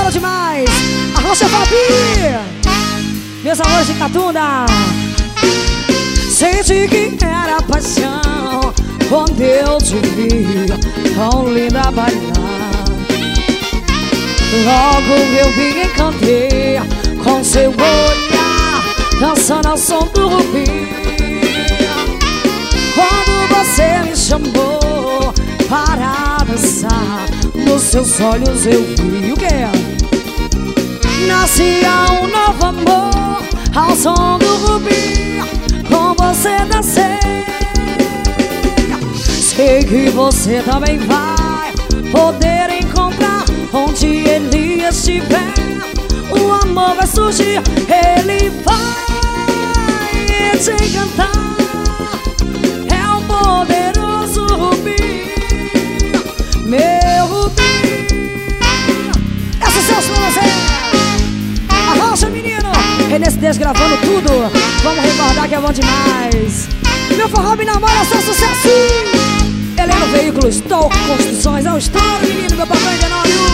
bom demais. Arrocha Fabi, meus amores de Catunda. Senti que era paixão quando eu te vi tão linda bailar. Logo eu me encantei com seu olhar, dançando ao som do rubi. Quando você me chamou para dançar, nos seus olhos eu vi o quê? Nascia um novo amor ao som do rubi. Com você dancei. Sei que você também vai poder encontrar onde ele estiver. O amor vai surgir, ele vai te encantar. É um poderoso rubi, meu rubi. É sucesso pra você. Arrocha, menino. Renê gravando tudo. Vamos recordar que é bom demais. Meu forró me namora, só sucesso. Heleno Veículos, Toco Construções. É um estouro, menino, meu papai de 9.